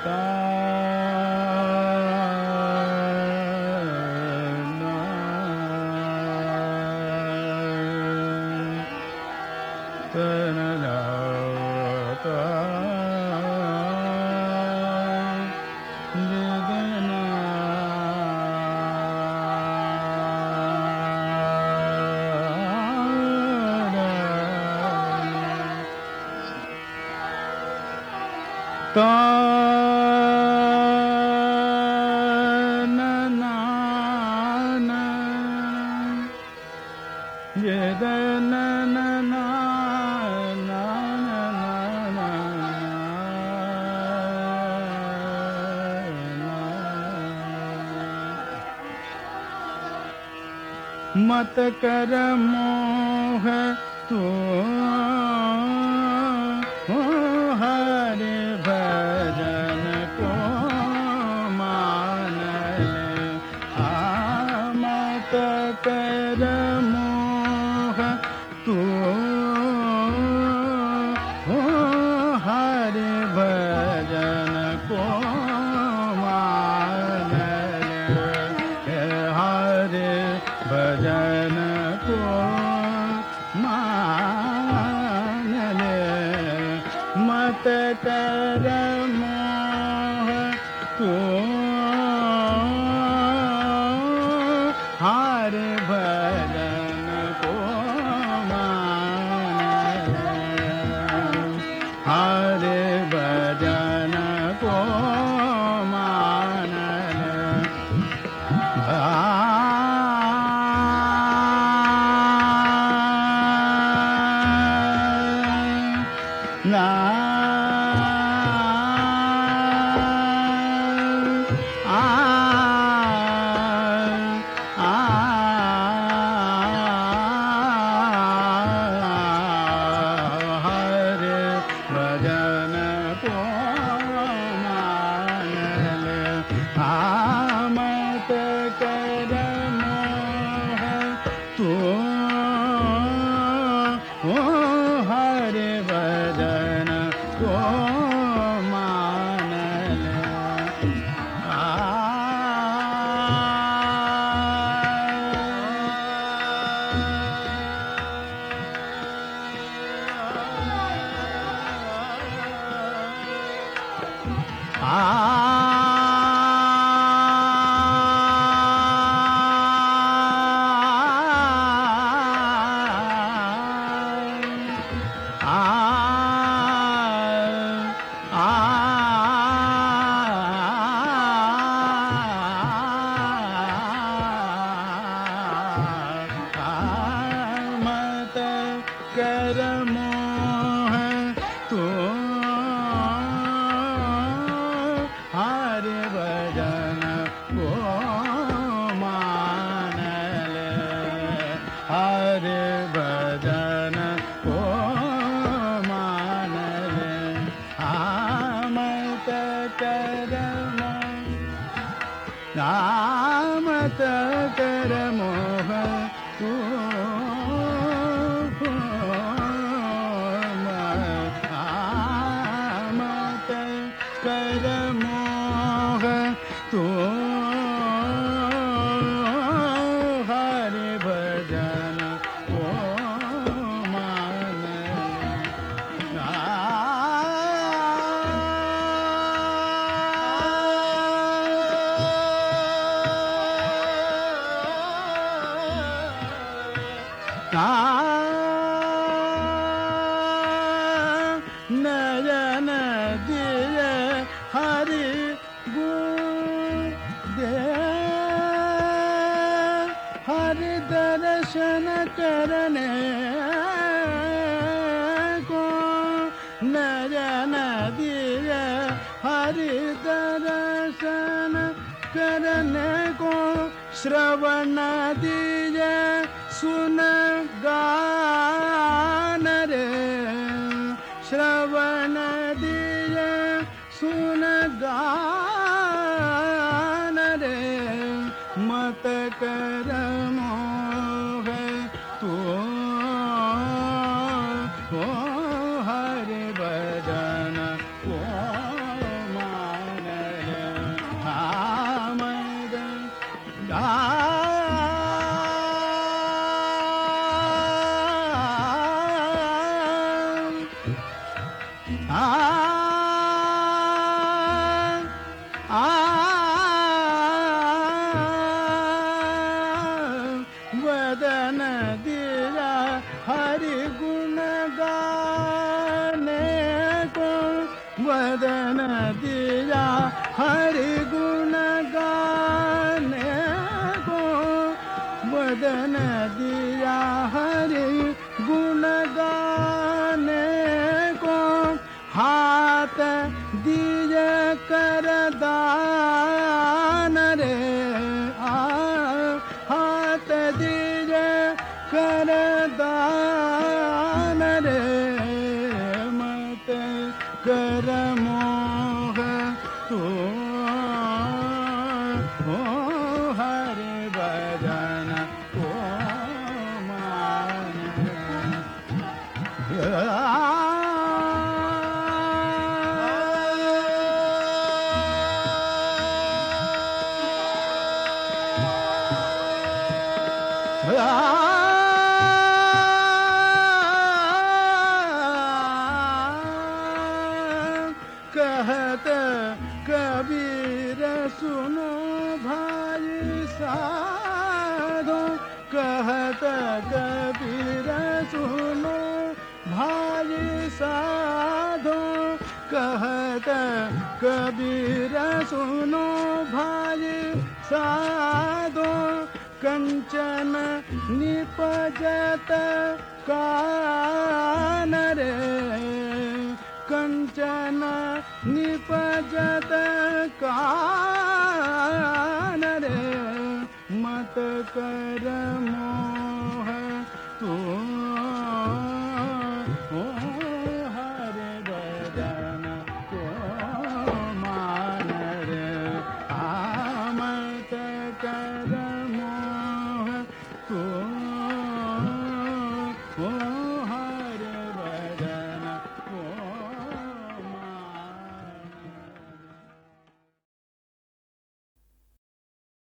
मत कर मोह तू हरि भजन को मान ले। मत कर मोह तू हरि भजन को मान ले। हरि भजन को मान ले। मत कर मोह तू हरि भजन को मान ले। हरि भजन को मान ले। कर मोह तू हरि भजन को मान ले। हरि भजन को मान ले। मत कर मत कर मोह तू कर मोह तू हरि भजन को मान नयन दिय हरि गुदे हरि दर्शन करने को। नयन दिय हरि दर्शन करने को। श्रवण दिय सुन गान रे। श्रवण दिय सुन गान रे। मत कर मोह तू हरि भजन को मान दान रे हाथ दीजे कर दान रे मत कर मोह तू हरि भजन को मान कहत कबीर सुनो भाई साधो कहत कबीर सुनो भाई साधो कहत कबीर सुनो भाई साधो कंचन निपजत कान रे कंचन निपजत कान रे मत कर मोह तू हरि भजन को मान रे मत कर मोह तू